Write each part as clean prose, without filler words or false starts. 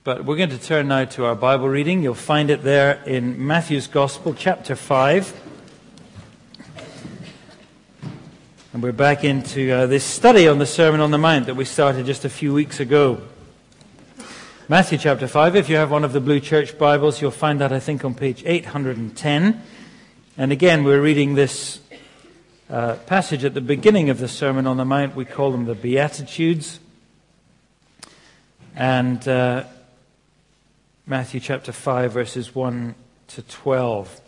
But we're going to turn now to our Bible reading. You'll find it there in Matthew's Gospel, chapter 5. And we're back into this study on the Sermon on the Mount that we started just a few weeks ago. Matthew chapter 5, if you have one of the Blue Church Bibles, you'll find that, I think, on page 810. And again, we're reading this passage at the beginning of the Sermon on the Mount. We call them the Beatitudes. And Matthew chapter 5, verses 1 to 12,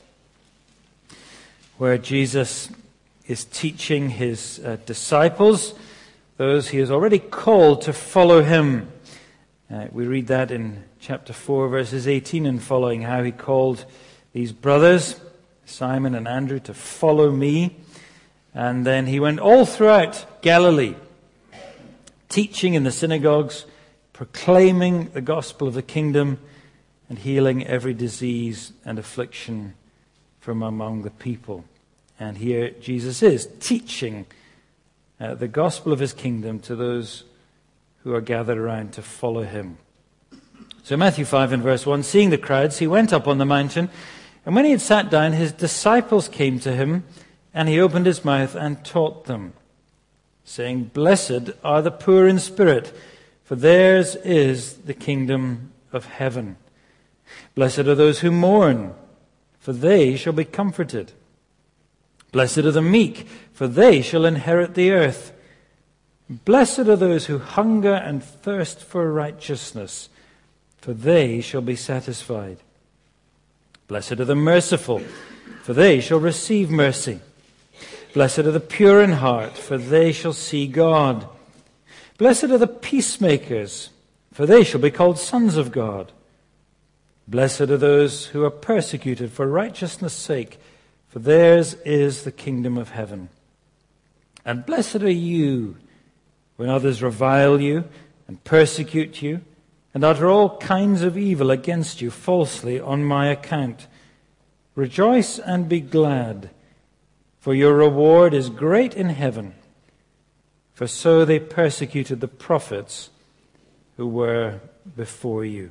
where Jesus is teaching his disciples, those he has already called to follow him. We read that in chapter 4, verses 18 and following, how he called these brothers, Simon and Andrew, to follow me. And then he went all throughout Galilee, teaching in the synagogues, proclaiming the gospel of the kingdom, and healing every disease and affliction from among the people. And here Jesus is teaching the gospel of his kingdom to those who are gathered around to follow him. So Matthew 5 and verse 1, seeing the crowds, he went up on the mountain, and when he had sat down, his disciples came to him, and he opened his mouth and taught them, saying, Blessed are the poor in spirit, for theirs is the kingdom of heaven. Blessed are those who mourn, for they shall be comforted. Blessed are the meek, for they shall inherit the earth. Blessed are those who hunger and thirst for righteousness, for they shall be satisfied. Blessed are the merciful, for they shall receive mercy. Blessed are the pure in heart, for they shall see God. Blessed are the peacemakers, for they shall be called sons of God. Blessed are those who are persecuted for righteousness' sake, for theirs is the kingdom of heaven. And blessed are you when others revile you and persecute you and utter all kinds of evil against you falsely on my account. Rejoice and be glad, for your reward is great in heaven. For so they persecuted the prophets who were before you.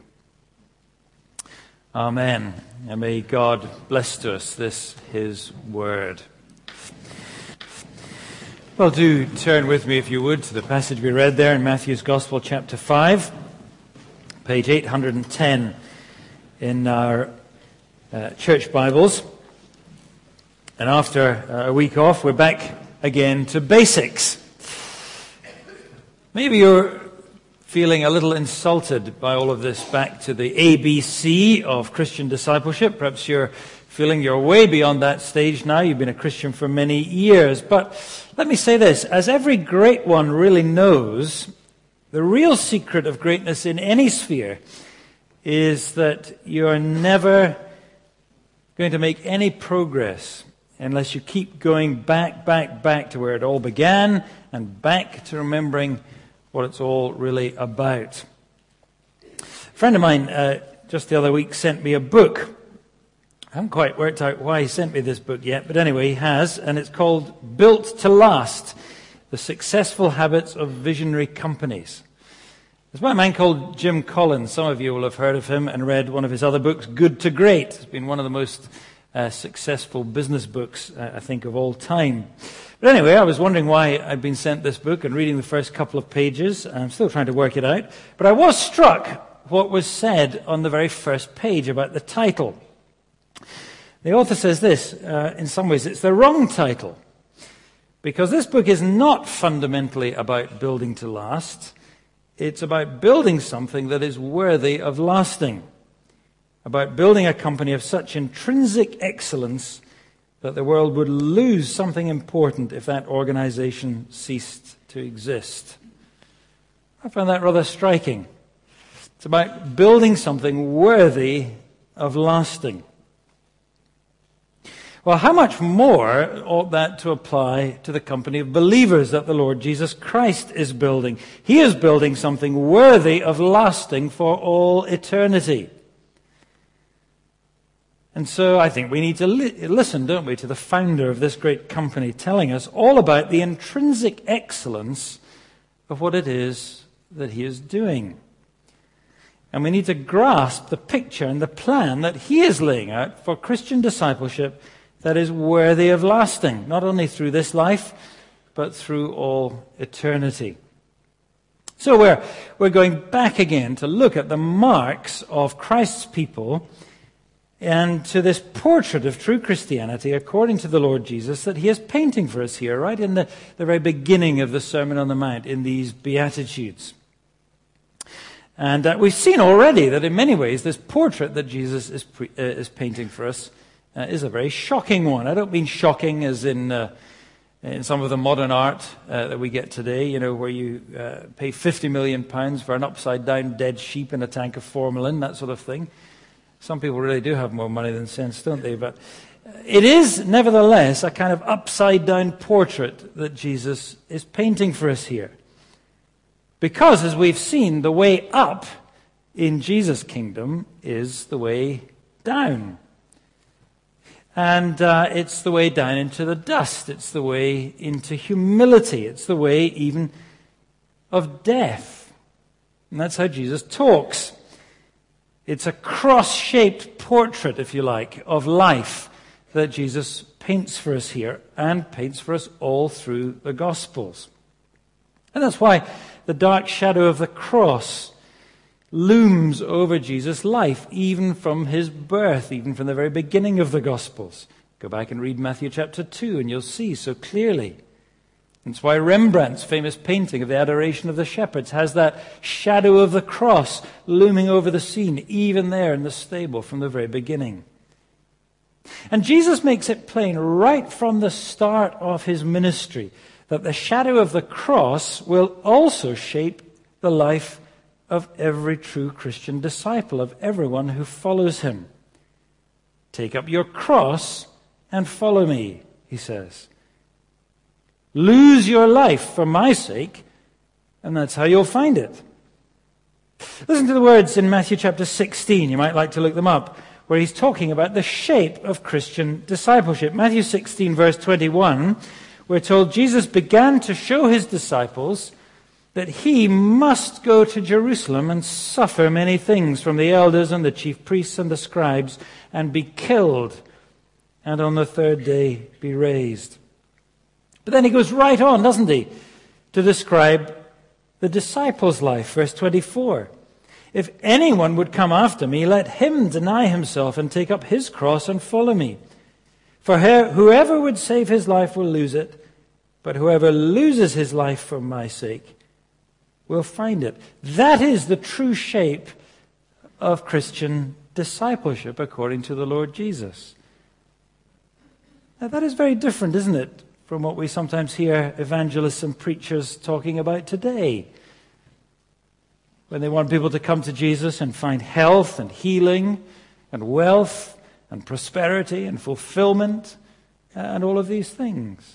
Amen. And may God bless to us this, his word. Well, do turn with me, if you would, to the passage we read there in Matthew's Gospel, chapter 5, page 810 in our church Bibles. And after a week off, we're back again to basics. Maybe you're feeling a little insulted by all of this back to the ABC of Christian discipleship. Perhaps you're feeling you're way beyond that stage now. You've been a Christian for many years. But let me say this, as every great one really knows, the real secret of greatness in any sphere is that you're never going to make any progress unless you keep going back to where it all began and back to remembering what it's all really about. A friend of mine just the other week sent me a book. I haven't quite worked out why he sent me this book yet, but anyway, he has, and it's called Built to Last, The Successful Habits of Visionary Companies. It's by a man called Jim Collins. Some of you will have heard of him and read one of his other books, Good to Great. It's been one of the most successful business books, I think, of all time. But anyway, I was wondering why I'd been sent this book and reading the first couple of pages. I'm still trying to work it out. But I was struck what was said on the very first page about the title. The author says this, in some ways it's the wrong title, because this book is not fundamentally about building to last. It's about building something that is worthy of lasting, about building a company of such intrinsic excellence that the world would lose something important if that organization ceased to exist. I found that rather striking. It's about building something worthy of lasting. Well, how much more ought that to apply to the company of believers that the Lord Jesus Christ is building? He is building something worthy of lasting for all eternity. And so I think we need to listen, don't we, to the founder of this great company telling us all about the intrinsic excellence of what it is that he is doing. And we need to grasp the picture and the plan that he is laying out for Christian discipleship that is worthy of lasting, not only through this life, but through all eternity. So we're going back again to look at the marks of Christ's people and to this portrait of true Christianity according to the Lord Jesus that he is painting for us here, right in the very beginning of the Sermon on the Mount, in these Beatitudes. And we've seen already that in many ways this portrait that Jesus is painting for us is a very shocking one. I don't mean shocking as in some of the modern art that we get today, where you pay £50 million for an upside-down dead sheep in a tank of formalin, that sort of thing. Some people really do have more money than sense, don't they? But it is, nevertheless, a kind of upside-down portrait that Jesus is painting for us here. Because, as we've seen, the way up in Jesus' kingdom is the way down. And it's the way down into the dust. It's the way into humility. It's the way even of death. And that's how Jesus talks. It's a cross-shaped portrait, if you like, of life that Jesus paints for us here and paints for us all through the Gospels. And that's why the dark shadow of the cross looms over Jesus' life, even from his birth, even from the very beginning of the Gospels. Go back and read Matthew chapter 2 and you'll see so clearly. That's why Rembrandt's famous painting of the Adoration of the Shepherds has that shadow of the cross looming over the scene, even there in the stable from the very beginning. And Jesus makes it plain right from the start of his ministry that the shadow of the cross will also shape the life of every true Christian disciple, of everyone who follows him. Take up your cross and follow me, he says. Lose your life for my sake, and that's how you'll find it. Listen to the words in Matthew chapter 16. You might like to look them up, where he's talking about the shape of Christian discipleship. Matthew 16, verse 21, we're told Jesus began to show his disciples that he must go to Jerusalem and suffer many things from the elders and the chief priests and the scribes and be killed, and on the third day be raised. But then he goes right on, doesn't he, to describe the disciples' life. Verse 24. If anyone would come after me, let him deny himself and take up his cross and follow me. For whoever would save his life will lose it, but whoever loses his life for my sake will find it. That is the true shape of Christian discipleship according to the Lord Jesus. Now that is very different, isn't it, from what we sometimes hear evangelists and preachers talking about today, when they want people to come to Jesus and find health and healing and wealth and prosperity and fulfillment and all of these things.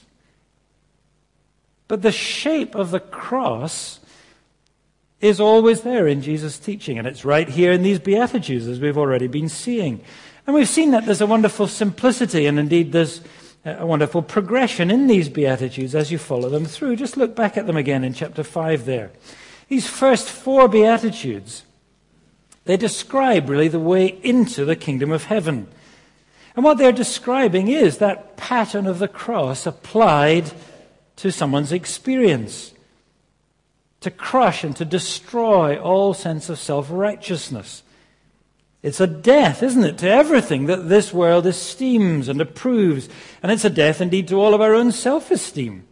But the shape of the cross is always there in Jesus' teaching, and it's right here in these Beatitudes, as we've already been seeing. And we've seen that there's a wonderful simplicity, and indeed there's a wonderful progression in these Beatitudes as you follow them through. Just look back at them again in chapter 5 there. These first 4 Beatitudes, they describe really the way into the kingdom of heaven. And what they're describing is that pattern of the cross applied to someone's experience, to crush and to destroy all sense of self-righteousness. It's a death, isn't it, to everything that this world esteems and approves. And it's a death indeed to all of our own self-esteem.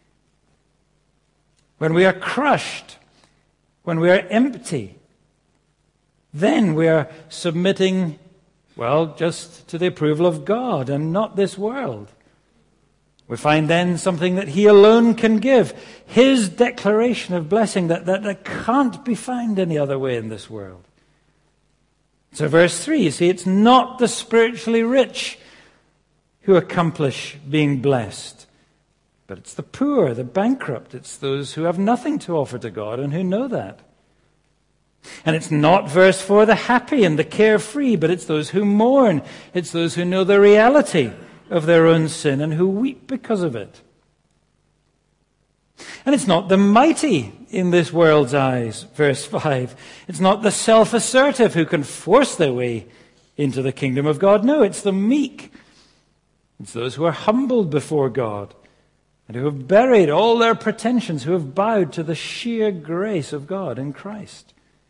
When we are crushed, when we are empty, then we are submitting, just to the approval of God and not this world. We find then something that he alone can give, his declaration of blessing that can't be found any other way in this world. So verse 3, you see, it's not the spiritually rich who accomplish being blessed, but it's the poor, the bankrupt. It's those who have nothing to offer to God and who know that. And it's not, verse 4, the happy and the carefree, but it's those who mourn. It's those who know the reality of their own sin and who weep because of it. And it's not the mighty in this world's eyes, verse 5. It's not the self-assertive who can force their way into the kingdom of God. No, it's the meek. It's those who are humbled before God and who have buried all their pretensions, who have bowed to the sheer grace of God in Christ.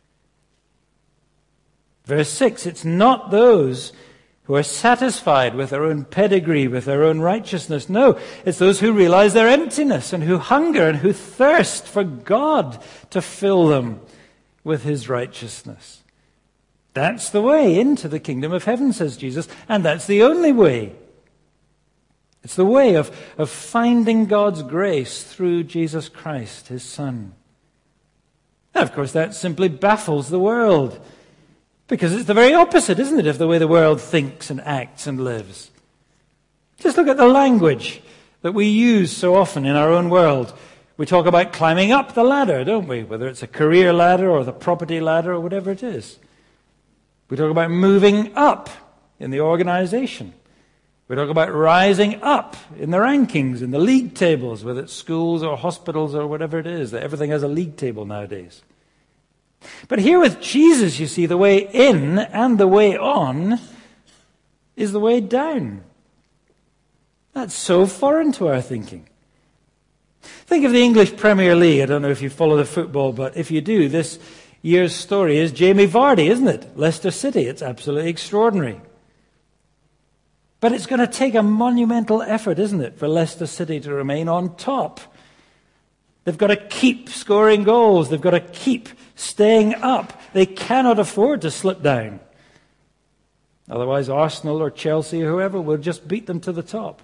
Verse 6, it's not those who are satisfied with their own pedigree, with their own righteousness. No, it's those who realize their emptiness and who hunger and who thirst for God to fill them with his righteousness. That's the way into the kingdom of heaven, says Jesus, and that's the only way. It's the way of finding God's grace through Jesus Christ, his Son. And of course, that simply baffles the world. Because it's the very opposite, isn't it, of the way the world thinks and acts and lives. Just look at the language that we use so often in our own world. We talk about climbing up the ladder, don't we? Whether it's a career ladder or the property ladder or whatever it is. We talk about moving up in the organization. We talk about rising up in the rankings, in the league tables, whether it's schools or hospitals or whatever it is. Everything has a league table nowadays. But here with Jesus, you see, the way in and the way on is the way down. That's so foreign to our thinking. Think of the English Premier League. I don't know if you follow the football, but if you do, this year's story is Jamie Vardy, isn't it? Leicester City. It's absolutely extraordinary. But it's going to take a monumental effort, isn't it, for Leicester City to remain on top. They've got to keep scoring goals. They've got to keep staying up. They cannot afford to slip down. Otherwise, Arsenal or Chelsea or whoever will just beat them to the top.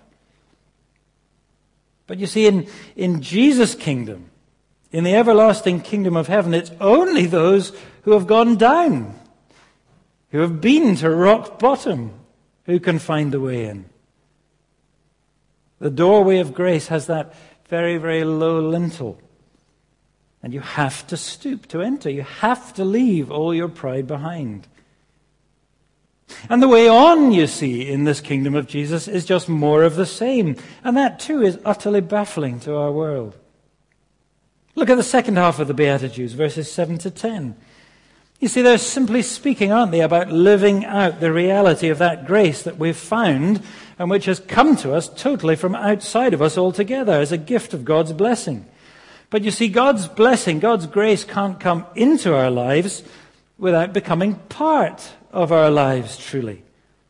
But you see, in Jesus' kingdom, in the everlasting kingdom of heaven, it's only those who have gone down, who have been to rock bottom, who can find the way in. The doorway of grace has that very, very low lintel. And you have to stoop to enter. You have to leave all your pride behind. And the way on, you see, in this kingdom of Jesus is just more of the same. And that too is utterly baffling to our world. Look at the second half of the Beatitudes, verses 7 to 10. You see, they're simply speaking, aren't they, about living out the reality of that grace that we've found and which has come to us totally from outside of us altogether as a gift of God's blessing. But you see, God's blessing, God's grace can't come into our lives without becoming part of our lives truly.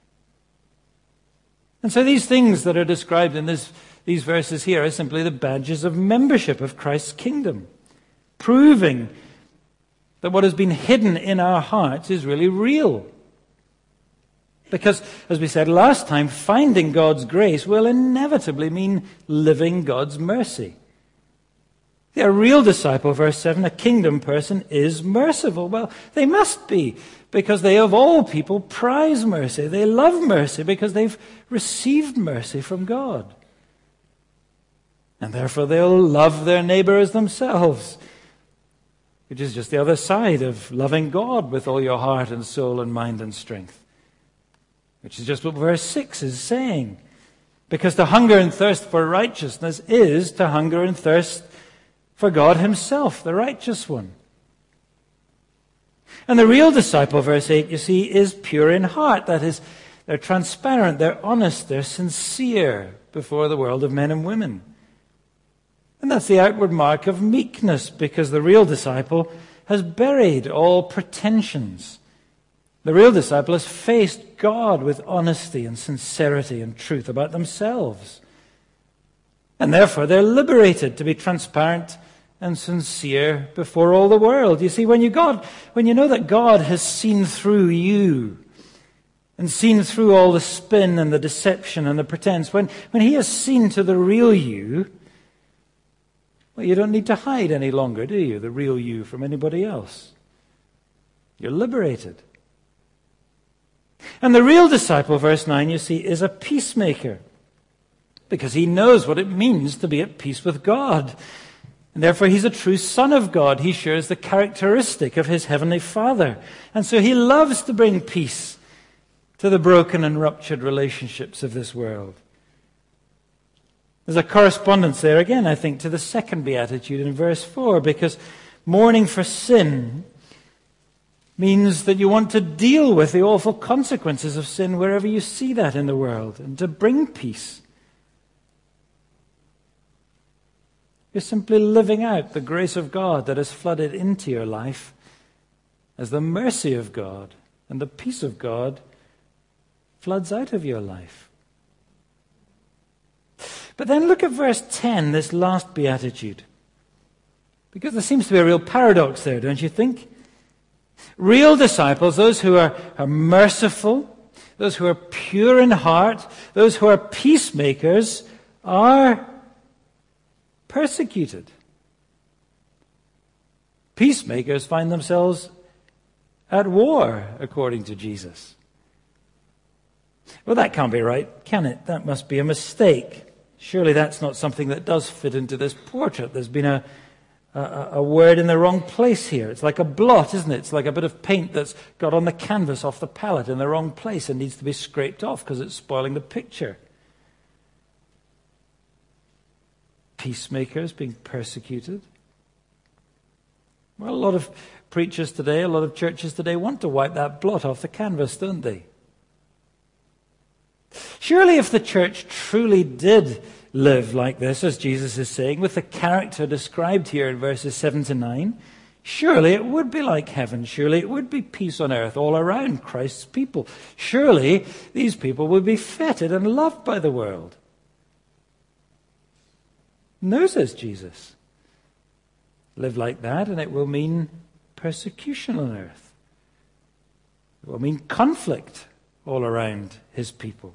And so these things that are described in these verses here are simply the badges of membership of Christ's kingdom, proving that what has been hidden in our hearts is really real. Because, as we said last time, finding God's grace will inevitably mean living God's mercy. A real disciple, verse 7, a kingdom person is merciful. Well, they must be, because they of all people prize mercy. They love mercy because they've received mercy from God. And therefore they'll love their neighbor as themselves, which is just the other side of loving God with all your heart and soul and mind and strength, which is just what verse 6 is saying. Because to hunger and thirst for righteousness is to hunger and thirst for God himself, the righteous one. And the real disciple, verse 8, you see, is pure in heart. That is, they're transparent, they're honest, they're sincere before the world of men and women. And that's the outward mark of meekness, because the real disciple has buried all pretensions. The real disciple has faced God with honesty and sincerity and truth about themselves. And therefore they're liberated to be transparent and sincere before all the world. You see, when you know that God has seen through you and seen through all the spin and the deception and the pretense, when he has seen to the real you, well, you don't need to hide any longer, do you, the real you from anybody else? You're liberated. And the real disciple, verse 9, you see, is a peacemaker, because he knows what it means to be at peace with God. And therefore he's a true son of God. He shares the characteristic of his heavenly Father. And so he loves to bring peace to the broken and ruptured relationships of this world. There's a correspondence there again, I think, to the second beatitude in verse 4, because mourning for sin means that you want to deal with the awful consequences of sin wherever you see that in the world, and to bring peace. You're simply living out the grace of God that has flooded into your life as the mercy of God and the peace of God floods out of your life. But then look at verse 10, this last beatitude. Because there seems to be a real paradox there, don't you think? Real disciples, those who are merciful, those who are pure in heart, those who are peacemakers, are persecuted. Peacemakers find themselves at war, according to Jesus. Well, that can't be right, can it? That must be a mistake. Surely that's not something that does fit into this portrait. There's been a word in the wrong place here. It's like a blot, isn't it? It's like a bit of paint that's got on the canvas off the palette in the wrong place and needs to be scraped off because it's spoiling the picture. Peacemakers being persecuted. Well, a lot of preachers today, a lot of churches today want to wipe that blot off the canvas, don't they? Surely if the church truly did live like this, as Jesus is saying, with the character described here in verses 7 to 9, surely it would be like heaven. Surely it would be peace on earth all around Christ's people. Surely these people would be feted and loved by the world. No, says Jesus. Live like that and it will mean persecution on earth. It will mean conflict all around his people.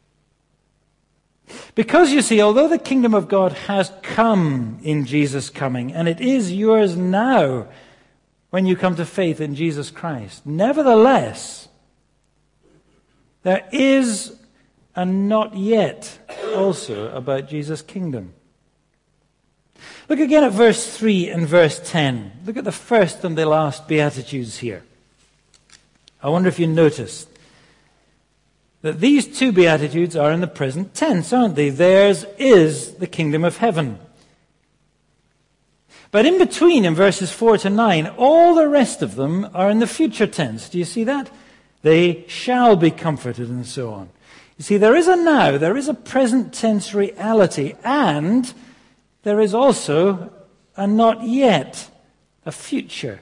Because, you see, although the kingdom of God has come in Jesus' coming, and it is yours now when you come to faith in Jesus Christ, nevertheless, there is a not yet also about Jesus' kingdom. Look again at verse 3 and verse 10. Look at the first and the last Beatitudes here. I wonder if you noticed that these two Beatitudes are in the present tense, aren't they? Theirs is the kingdom of heaven. But in between, in verses 4 to 9, all the rest of them are in the future tense. Do you see that? They shall be comforted and so on. You see, there is a now, there is a present tense reality, and there is also a not yet, a future.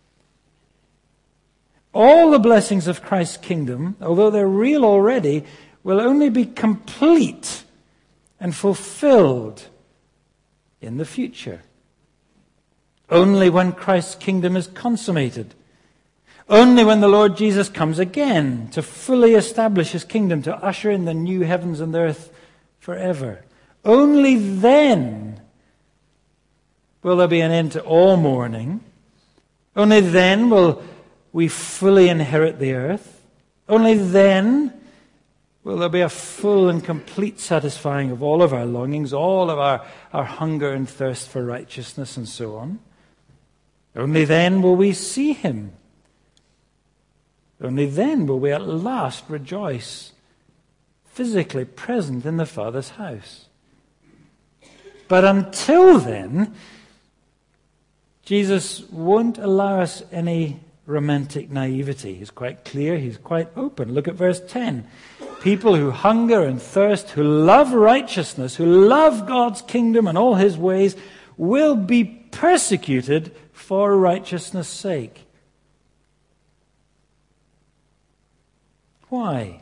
All the blessings of Christ's kingdom, although they're real already, will only be complete and fulfilled in the future. Only when Christ's kingdom is consummated. Only when the Lord Jesus comes again to fully establish his kingdom, to usher in the new heavens and earth forever. Only then will there be an end to all mourning. Only then will we fully inherit the earth. Only then will there be a full and complete satisfying of all of our longings, all of our hunger and thirst for righteousness and so on. Only then will we see him. Only then will we at last rejoice, physically present in the Father's house. But until then, Jesus won't allow us any romantic naivety. He's quite clear, he's quite open. Look at verse 10. People who hunger and thirst, who love righteousness, who love God's kingdom and all his ways, will be persecuted for righteousness' sake. Why?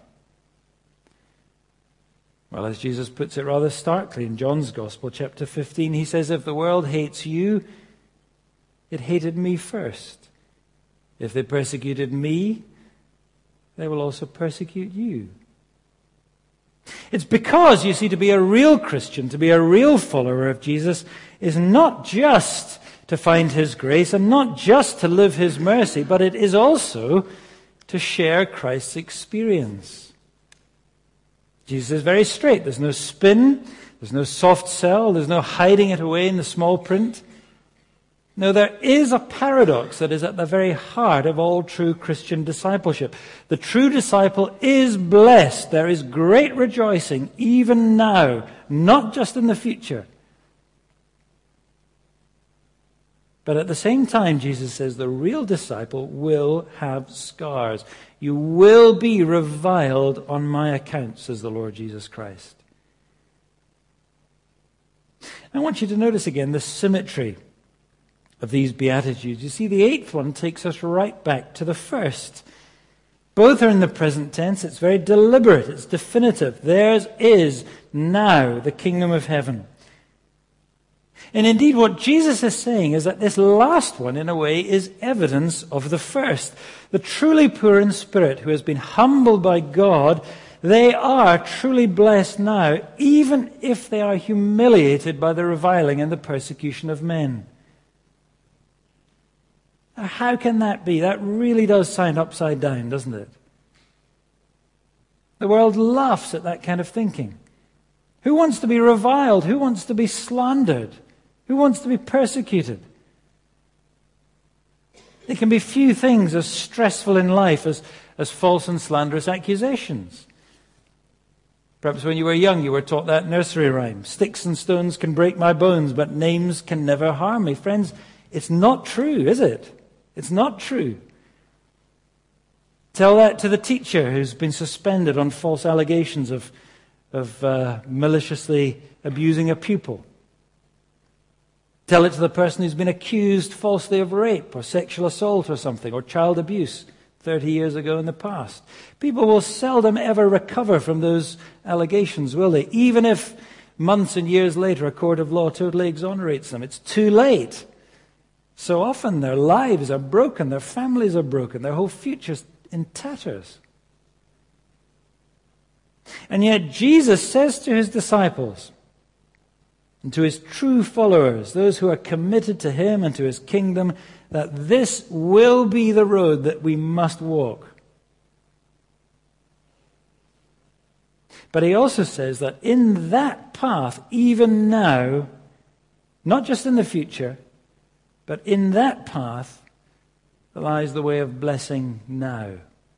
Well, as Jesus puts it rather starkly in John's Gospel, chapter 15, he says, if the world hates you, it hated me first. If they persecuted me, they will also persecute you. It's because, you see, to be a real Christian, to be a real follower of Jesus, is not just to find his grace and not just to live his mercy, but it is also to share Christ's experience. Jesus is very straight. There's no spin. There's no soft sell. There's no hiding it away in the small print. No, there is a paradox that is at the very heart of all true Christian discipleship. The true disciple is blessed. There is great rejoicing even now, not just in the future. But at the same time, Jesus says the real disciple will have scars. You will be reviled on my account, says the Lord Jesus Christ. I want you to notice again the symmetry of these Beatitudes. You see, the 8th one takes us right back to the first. Both are in the present tense. It's very deliberate. It's definitive. Theirs is now the kingdom of heaven. And indeed, what Jesus is saying is that this last one, in a way, is evidence of the first. The truly poor in spirit, who has been humbled by God, they are truly blessed now, even if they are humiliated by the reviling and the persecution of men. Now, how can that be? That really does sound upside down, doesn't it? The world laughs at that kind of thinking. Who wants to be reviled? Who wants to be slandered? Who wants to be persecuted? There can be few things as stressful in life as false and slanderous accusations. Perhaps when you were young, you were taught that nursery rhyme. Sticks and stones can break my bones, but names can never harm me. Friends, it's not true, is it? It's not true. Tell that to the teacher who's been suspended on false allegations of maliciously abusing a pupil. Tell it to the person who's been accused falsely of rape or sexual assault or something, or child abuse 30 years ago in the past. People will seldom ever recover from those allegations, will they? Even if months and years later a court of law totally exonerates them. It's too late. So often their lives are broken, their families are broken, their whole future's in tatters. And yet Jesus says to his disciples and to his true followers, those who are committed to him and to his kingdom, that this will be the road that we must walk. But he also says that in that path, even now, not just in the future, but in that path lies the way of blessing now.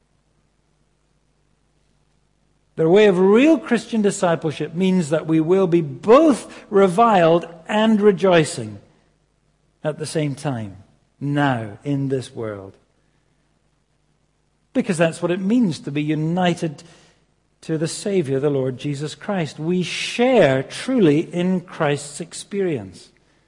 The way of real Christian discipleship means that we will be both reviled and rejoicing at the same time, now, in this world. Because that's what it means to be united to the Savior, the Lord Jesus Christ. We share truly in Christ's experience.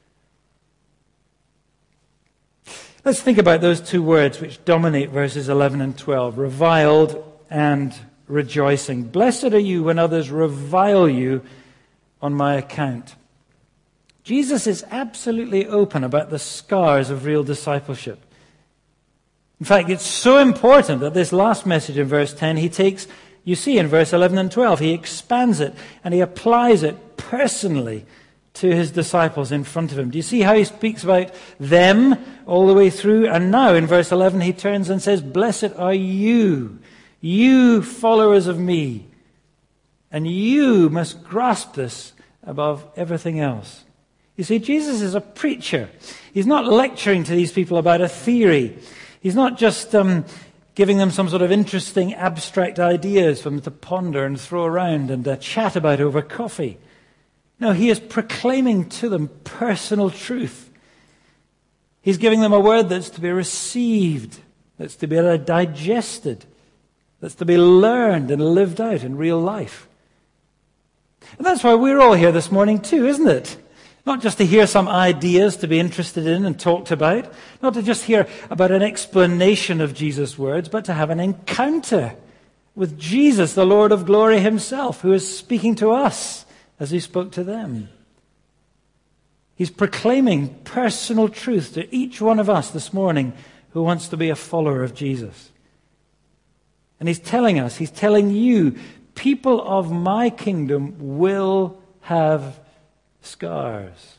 Let's think about those two words which dominate verses 11 and 12, reviled and rejoicing. Blessed are you when others revile you on my account. Jesus is absolutely open about the scars of real discipleship. In fact, it's so important that this last message in verse 10, he takes, you see in verse 11 and 12, he expands it and he applies it personally to his disciples in front of him. Do you see how he speaks about them all the way through? And now in verse 11 he turns and says, blessed are you, you followers of me. And you must grasp this above everything else. You see, Jesus is a preacher. He's not lecturing to these people about a theory. He's not just giving them some sort of interesting abstract ideas for them to ponder and throw around and chat about over coffee. No, he is proclaiming to them personal truth. He's giving them a word that's to be received, that's to be digested, that's to be learned and lived out in real life. And that's why we're all here this morning too, isn't it? Not just to hear some ideas to be interested in and talked about, not to just hear about an explanation of Jesus' words, but to have an encounter with Jesus, the Lord of glory himself, who is speaking to us as he spoke to them. He's proclaiming personal truth to each one of us this morning who wants to be a follower of Jesus. And he's telling us, he's telling you, people of my kingdom will have scars.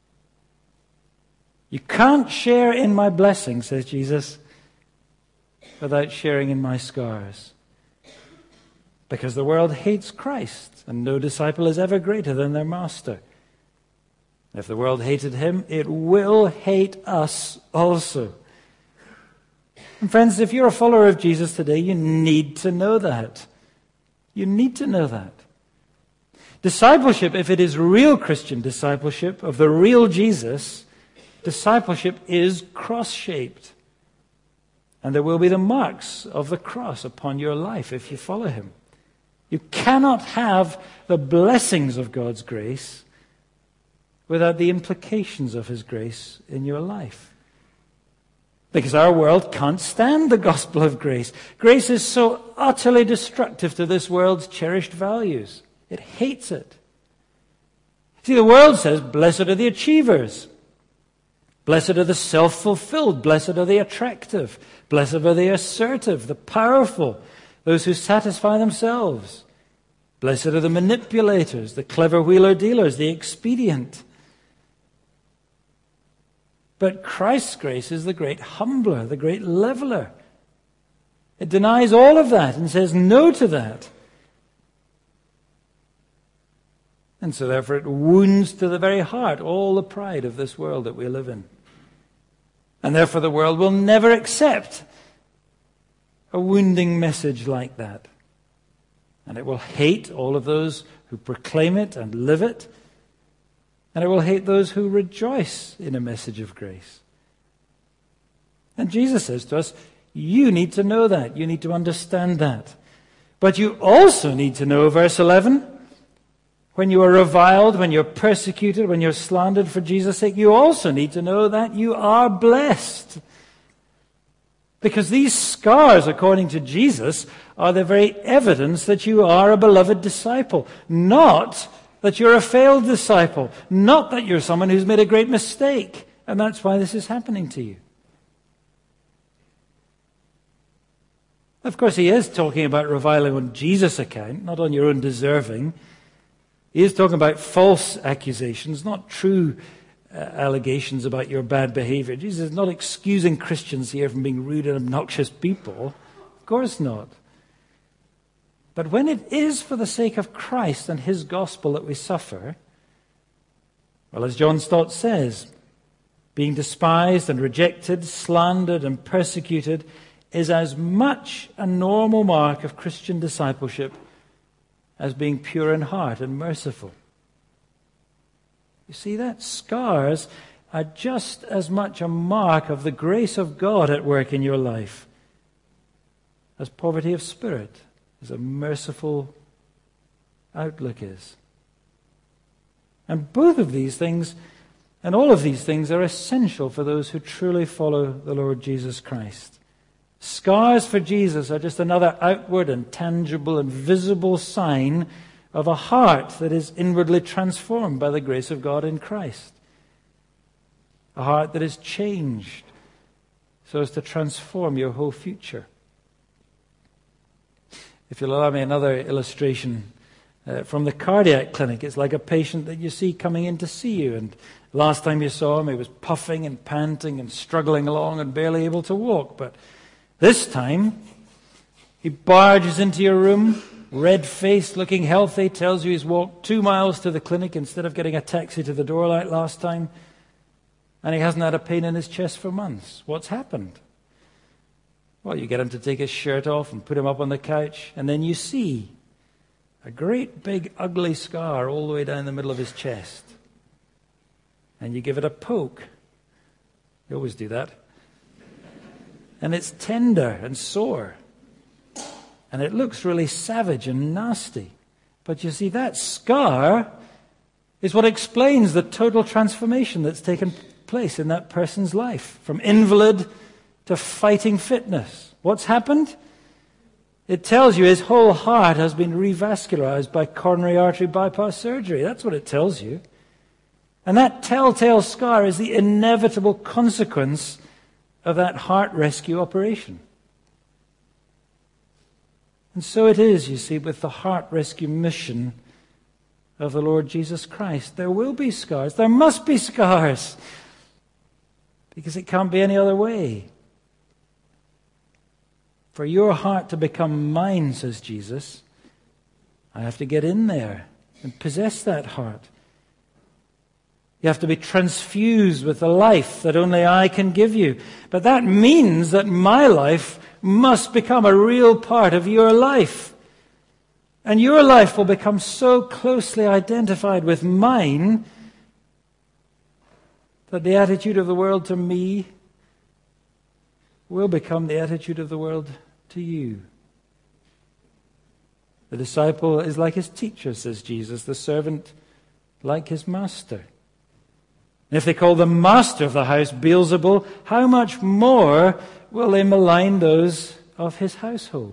You can't share in my blessing, says Jesus, without sharing in my scars. Because the world hates Christ, and no disciple is ever greater than their master. If the world hated him, it will hate us also. And friends, if you're a follower of Jesus today, you need to know that. You need to know that. Discipleship, if it is real Christian discipleship of the real Jesus, discipleship is cross-shaped. And there will be the marks of the cross upon your life if you follow him. You cannot have the blessings of God's grace without the implications of his grace in your life. Because our world can't stand the gospel of grace. Grace is so utterly destructive to this world's cherished values. It hates it. See, the world says, blessed are the achievers. Blessed are the self-fulfilled. Blessed are the attractive. Blessed are the assertive, the powerful, those who satisfy themselves. Blessed are the manipulators, the clever wheeler-dealers, the expedient. But Christ's grace is the great humbler, the great leveler. It denies all of that and says no to that. And so therefore it wounds to the very heart all the pride of this world that we live in. And therefore the world will never accept a wounding message like that. And it will hate all of those who proclaim it and live it. And it will hate those who rejoice in a message of grace. And Jesus says to us, you need to know that. You need to understand that. But you also need to know, verse 11, when you are reviled, when you're persecuted, when you're slandered for Jesus' sake, you also need to know that you are blessed. Because these scars, according to Jesus, are the very evidence that you are a beloved disciple. Not that you're a failed disciple. Not that you're someone who's made a great mistake. And that's why this is happening to you. Of course, he is talking about reviling on Jesus' account, not on your own deserving. He is talking about false accusations, not true allegations about your bad behavior. Jesus is not excusing Christians here from being rude and obnoxious people. Of course not. But when it is for the sake of Christ and his gospel that we suffer, well, as John Stott says, being despised and rejected, slandered and persecuted is as much a normal mark of Christian discipleship as being pure in heart and merciful. You see that? Scars are just as much a mark of the grace of God at work in your life as poverty of spirit, as a merciful outlook is. And both of these things, and all of these things, are essential for those who truly follow the Lord Jesus Christ. Scars for Jesus are just another outward and tangible and visible sign of a heart that is inwardly transformed by the grace of God in Christ. A heart that is changed so as to transform your whole future. If you'll allow me another illustration from the cardiac clinic. It's like a patient that you see coming in to see you. And last time you saw him, he was puffing and panting and struggling along and barely able to walk. But this time, he barges into your room, red-faced, looking healthy, tells you he's walked 2 miles to the clinic instead of getting a taxi to the door like last time, and he hasn't had a pain in his chest for months. What's happened? Well, you get him to take his shirt off and put him up on the couch, and then you see a great big ugly scar all the way down the middle of his chest. And you give it a poke. You always do that. And it's tender and sore. And it looks really savage and nasty. But you see, that scar is what explains the total transformation that's taken place in that person's life. From invalid to fighting fitness. What's happened? It tells you his whole heart has been revascularized by coronary artery bypass surgery. That's what it tells you. And that telltale scar is the inevitable consequence of that heart rescue operation. And so it is, you see, with the heart rescue mission of the Lord Jesus Christ. There will be scars. There must be scars. Because it can't be any other way. For your heart to become mine, says Jesus, I have to get in there and possess that heart. You have to be transfused with the life that only I can give you. But that means that my life must become a real part of your life. And your life will become so closely identified with mine that the attitude of the world to me will become the attitude of the world to you. The disciple is like his teacher, says Jesus, the servant like his master. And if they call the master of the house Beelzebul, how much more will they malign those of his household?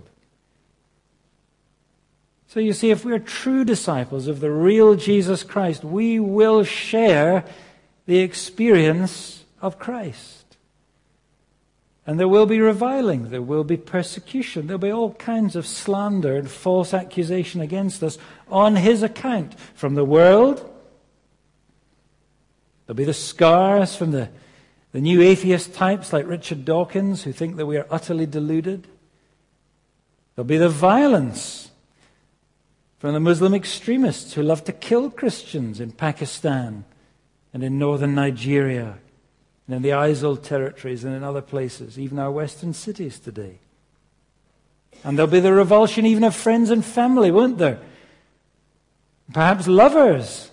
So you see, if we're true disciples of the real Jesus Christ, we will share the experience of Christ. And there will be reviling, there will be persecution, there'll be all kinds of slander and false accusation against us on his account from the world. There'll be the scars from the new atheist types like Richard Dawkins who think that we are utterly deluded. There'll be the violence from the Muslim extremists who love to kill Christians in Pakistan and in northern Nigeria and in the Aizol territories and in other places, even our western cities today. And there'll be the revulsion even of friends and family, won't there? Perhaps lovers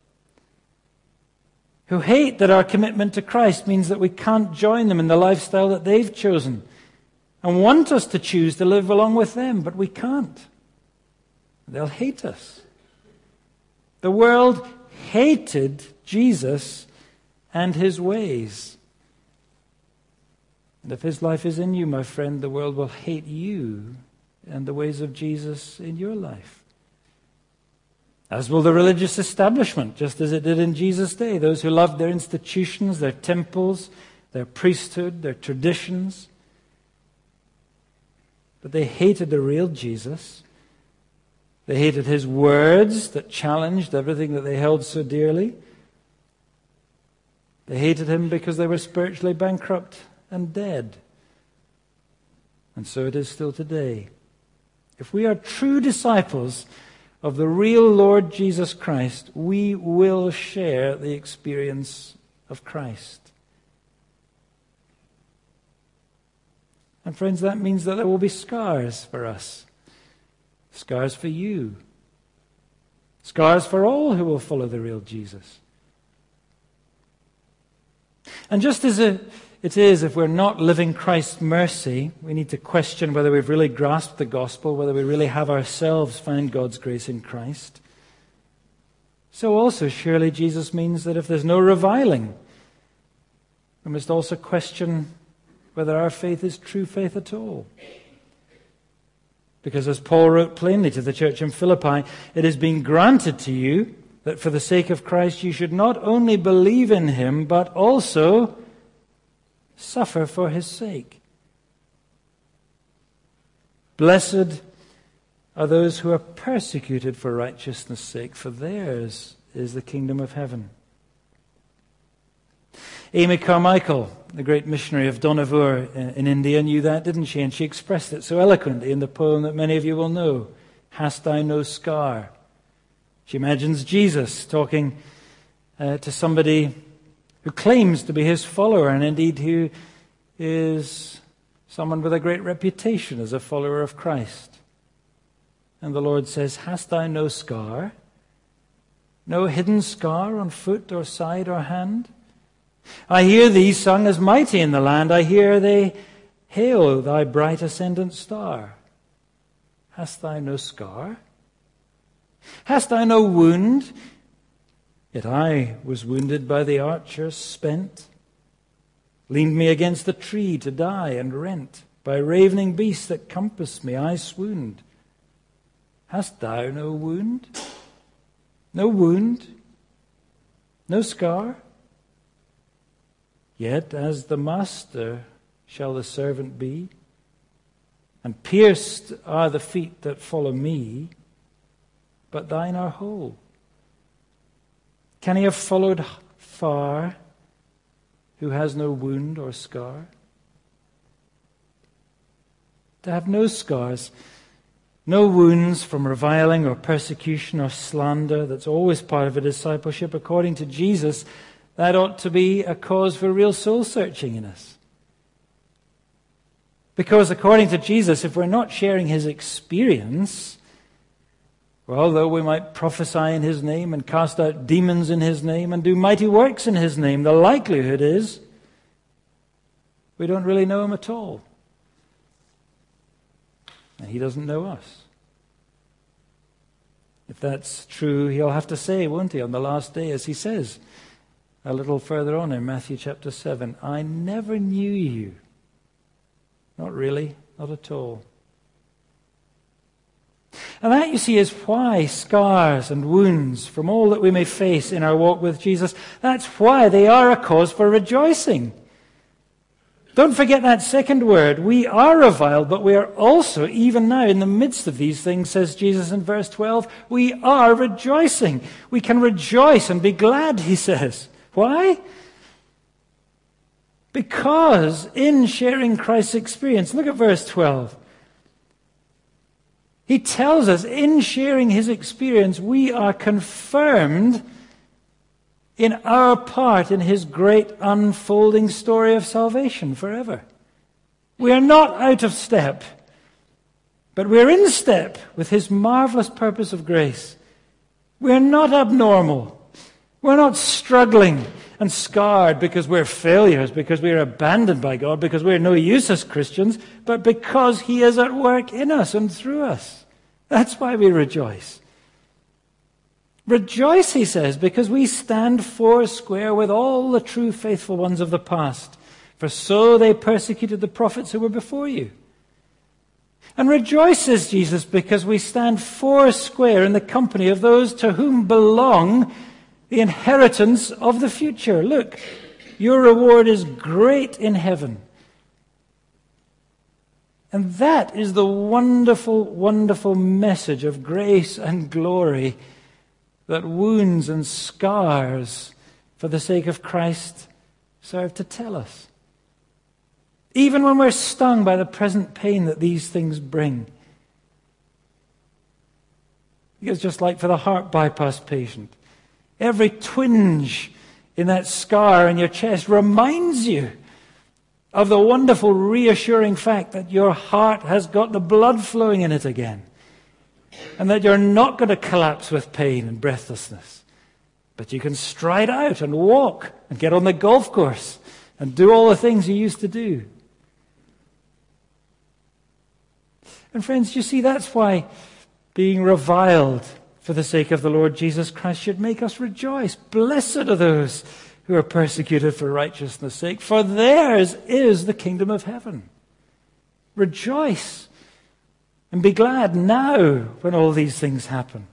who hate that our commitment to Christ means that we can't join them in the lifestyle that they've chosen and want us to choose to live along with them, but we can't. They'll hate us. The world hated Jesus and his ways. And if his life is in you, my friend, the world will hate you and the ways of Jesus in your life. As will the religious establishment, just as it did in Jesus' day. Those who loved their institutions, their temples, their priesthood, their traditions. But they hated the real Jesus. They hated his words that challenged everything that they held so dearly. They hated him because they were spiritually bankrupt and dead. And so it is still today. If we are true disciples of the real Lord Jesus Christ, we will share the experience of Christ. And friends, that means that there will be scars for us. Scars for you. Scars for all who will follow the real Jesus. And just as it is, if we're not living Christ's mercy, we need to question whether we've really grasped the gospel, whether we really have ourselves found God's grace in Christ. So also, surely Jesus means that if there's no reviling, we must also question whether our faith is true faith at all. Because as Paul wrote plainly to the church in Philippi, it has been granted to you that for the sake of Christ you should not only believe in him, but also suffer for his sake. Blessed are those who are persecuted for righteousness' sake, for theirs is the kingdom of heaven. Amy Carmichael, the great missionary of Dohnavur in India, knew that, didn't she? And she expressed it so eloquently in the poem that many of you will know, Hast Thou No Scar? She imagines Jesus talking to somebody who claims to be his follower, and indeed who is someone with a great reputation as a follower of Christ. And the Lord says, Hast thou no scar? No hidden scar on foot or side or hand? I hear thee sung as mighty in the land. I hear they hail thy bright ascendant star. Hast thou no scar? Hast thou no wound? Yet I was wounded by the archer, spent. Leaned me against the tree to die and rent. By ravening beasts that compassed me, I swooned. Hast thou no wound? No wound? No scar? Yet as the master shall the servant be, and pierced are the feet that follow me, but thine are whole. Can he have followed far who has no wound or scar? To have no scars, no wounds from reviling or persecution or slander, that's always part of a discipleship, according to Jesus, That ought to be a cause for real soul searching in us. Because according to Jesus, if we're not sharing his experience, well, though we might prophesy in his name and cast out demons in his name and do mighty works in his name, the likelihood is we don't really know him at all. And he doesn't know us. If that's true, he'll have to say, won't he, on the last day, as he says a little further on in Matthew chapter 7, I never knew you. Not really, not at all. And that, you see, is why scars and wounds from all that we may face in our walk with Jesus, that's why they are a cause for rejoicing. Don't forget that second word. We are reviled, but we are also, even now, in the midst of these things, says Jesus in verse 12, we are rejoicing. We can rejoice and be glad, he says. Why? Because in sharing Christ's experience, look at verse 12. He tells us in sharing his experience, we are confirmed in our part in his great unfolding story of salvation forever. We are not out of step, but we're in step with his marvelous purpose of grace. We're not abnormal. We're not struggling and scarred because we're failures, because we're abandoned by God, because we're no use as Christians, but because he is at work in us and through us. That's why we rejoice. Rejoice, he says, because we stand foursquare with all the true faithful ones of the past, for so they persecuted the prophets who were before you. And rejoice, says Jesus, because we stand foursquare in the company of those to whom belong the inheritance of the future. Look, your reward is great in heaven. And that is the wonderful, wonderful message of grace and glory that wounds and scars for the sake of Christ serve to tell us. Even when we're stung by the present pain that these things bring. It's just like for the heart bypass patient. Every twinge in that scar in your chest reminds you of the wonderful reassuring fact that your heart has got the blood flowing in it again. And that you're not going to collapse with pain and breathlessness. But you can stride out and walk and get on the golf course and do all the things you used to do. And friends, you see, that's why being reviled for the sake of the Lord Jesus Christ should make us rejoice. Blessed are those who are persecuted for righteousness' sake, for theirs is the kingdom of heaven. Rejoice and be glad now when all these things happen.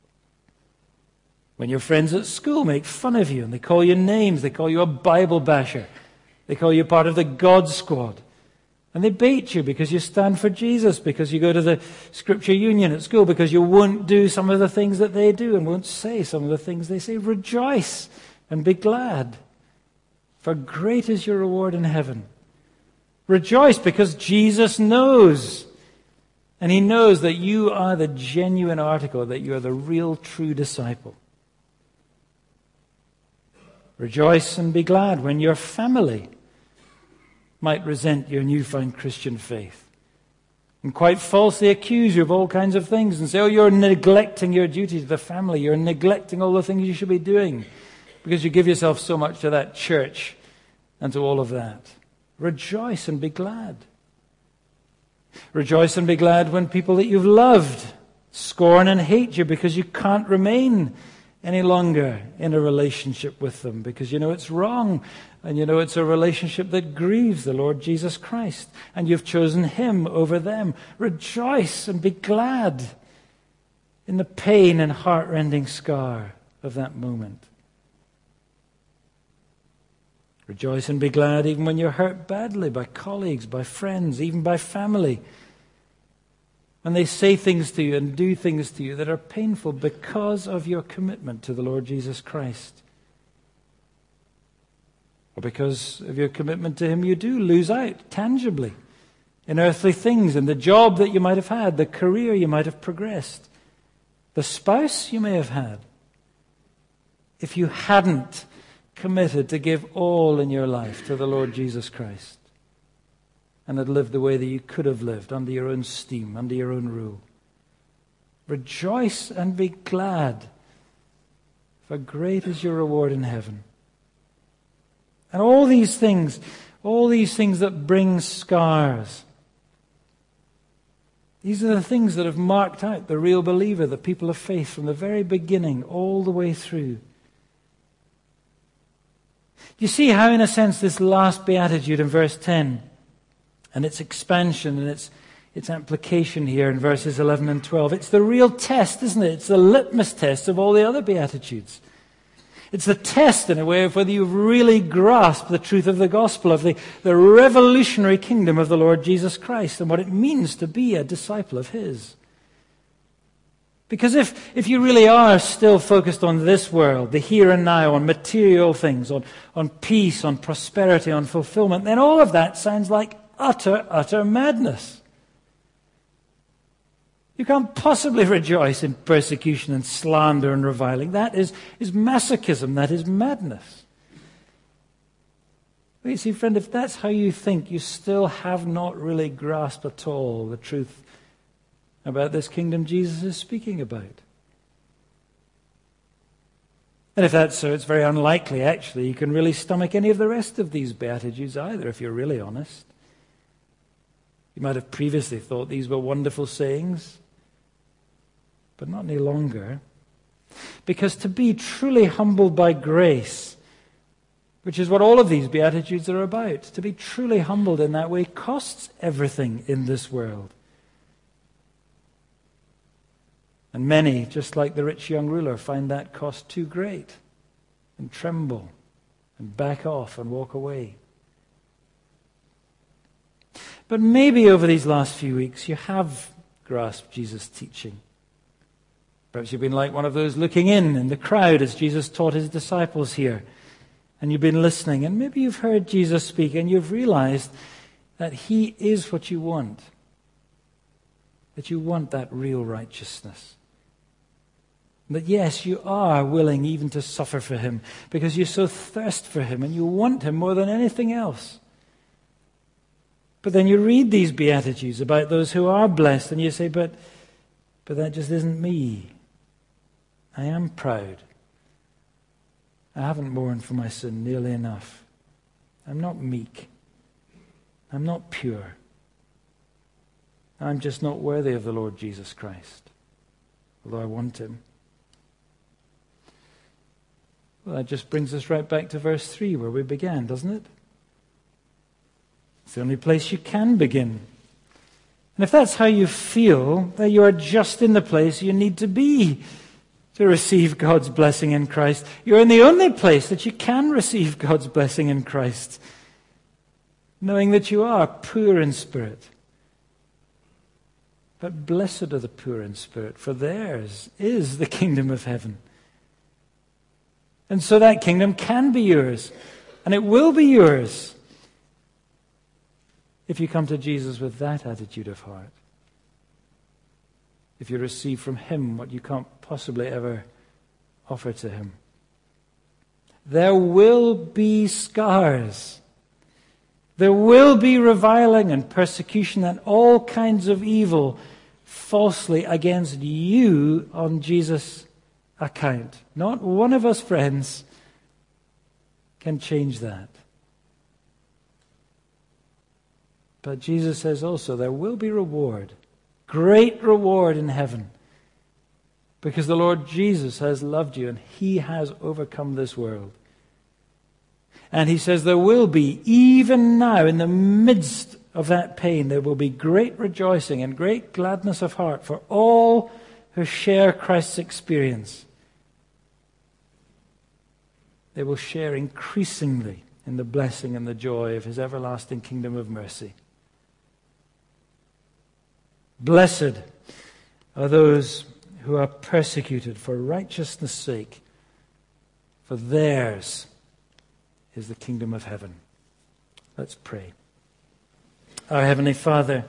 When your friends at school make fun of you and they call you names, they call you a Bible basher, they call you part of the God Squad, and they bait you because you stand for Jesus, because you go to the Scripture Union at school, because you won't do some of the things that they do and won't say some of the things they say. Rejoice and be glad, for great is your reward in heaven. Rejoice because Jesus knows, and he knows that you are the genuine article, that you are the real true disciple. Rejoice and be glad when your family might resent your newfound Christian faith and quite falsely accuse you of all kinds of things and say, oh, you're neglecting your duty to the family, you're neglecting all the things you should be doing because you give yourself so much to that church and to all of that. Rejoice and be glad. Rejoice and be glad when people that you've loved scorn and hate you because you can't remain any longer in a relationship with them because you know it's wrong and you know it's a relationship that grieves the Lord Jesus Christ and you've chosen him over them. Rejoice and be glad in the pain and heart-rending scar of that moment. Rejoice and be glad even when you're hurt badly by colleagues, by friends, even by family. When they say things to you and do things to you that are painful because of your commitment to the Lord Jesus Christ. Or because of your commitment to him, you do lose out tangibly in earthly things, in the job that you might have had, the career you might have progressed, the spouse you may have had. If you hadn't committed to give all in your life to the Lord Jesus Christ and had lived the way that you could have lived under your own steam, under your own rule. Rejoice and be glad, for great is your reward in heaven. And all these things that bring scars, these are the things that have marked out the real believer, the people of faith, from the very beginning all the way through. You see how, in a sense, this last beatitude in verse 10 and its expansion and its application here in verses 11 and 12, it's the real test, isn't it? It's the litmus test of all the other beatitudes. It's the test, in a way, of whether you've really grasped the truth of the gospel, of the revolutionary kingdom of the Lord Jesus Christ and what it means to be a disciple of His. Because if you really are still focused on this world, the here and now, on material things, on peace, on prosperity, on fulfillment, then all of that sounds like utter madness. You can't possibly rejoice in persecution and slander and reviling. That is masochism. That is madness. But you see, friend, if that's how you think, you still have not really grasped at all the truth about this kingdom Jesus is speaking about. And if that's so, it's very unlikely, actually, you can really stomach any of the rest of these Beatitudes either, if you're really honest. You might have previously thought these were wonderful sayings, but not any longer. Because to be truly humbled by grace, which is what all of these Beatitudes are about, to be truly humbled in that way costs everything in this world. And many, just like the rich young ruler, find that cost too great and tremble and back off and walk away. But maybe over these last few weeks you have grasped Jesus' teaching. Perhaps you've been like one of those looking in the crowd as Jesus taught His disciples here. And you've been listening, and maybe you've heard Jesus speak and you've realized that He is what you want. That you want that real righteousness. That yes, you are willing even to suffer for Him because you so thirst for Him and you want Him more than anything else. But then you read these Beatitudes about those who are blessed and you say, but that just isn't me. I am proud. I haven't mourned for my sin nearly enough. I'm not meek. I'm not pure. I'm just not worthy of the Lord Jesus Christ, although I want Him. Well, that just brings us right back to verse 3 where we began, doesn't it? It's the only place you can begin. And if that's how you feel, that you are just in the place you need to be to receive God's blessing in Christ, you're in the only place that you can receive God's blessing in Christ, knowing that you are poor in spirit. But blessed are the poor in spirit, for theirs is the kingdom of heaven. And so that kingdom can be yours, and it will be yours if you come to Jesus with that attitude of heart. If you receive from Him what you can't possibly ever offer to Him. There will be scars. There will be reviling and persecution and all kinds of evil falsely against you on Jesus' account. Not one of us, friends, can change that. But Jesus says also there will be reward, great reward in heaven, because the Lord Jesus has loved you and He has overcome this world. And He says there will be, even now in the midst of that pain, there will be great rejoicing and great gladness of heart for all who share Christ's experience. They will share increasingly in the blessing and the joy of His everlasting kingdom of mercy. Blessed are those who are persecuted for righteousness' sake, for theirs is the kingdom of heaven. Let's pray. Our Heavenly Father,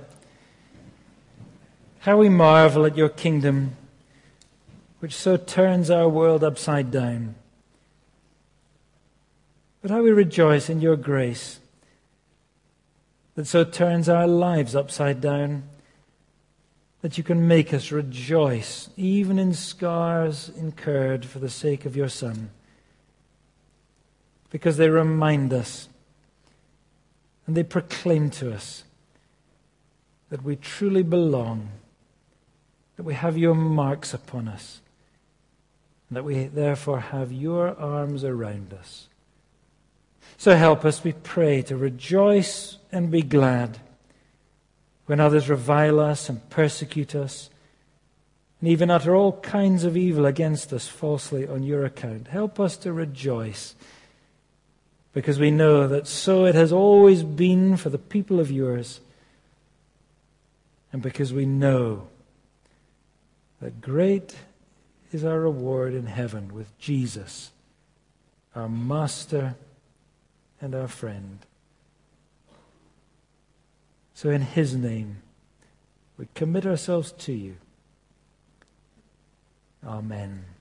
how we marvel at your kingdom, which so turns our world upside down. but how we rejoice in your grace that so turns our lives upside down, that you can make us rejoice even in scars incurred for the sake of your Son, because they remind us and they proclaim to us that we truly belong, that we have your marks upon us, and that we therefore have your arms around us. So help us, we pray, to rejoice and be glad when others revile us and persecute us, and even utter all kinds of evil against us falsely on your account. Help us to rejoice, because we know that so it has always been for the people of yours, and because we know that great is our reward in heaven with Jesus, our Master and our friend. So in his name, we commit ourselves to you. Amen.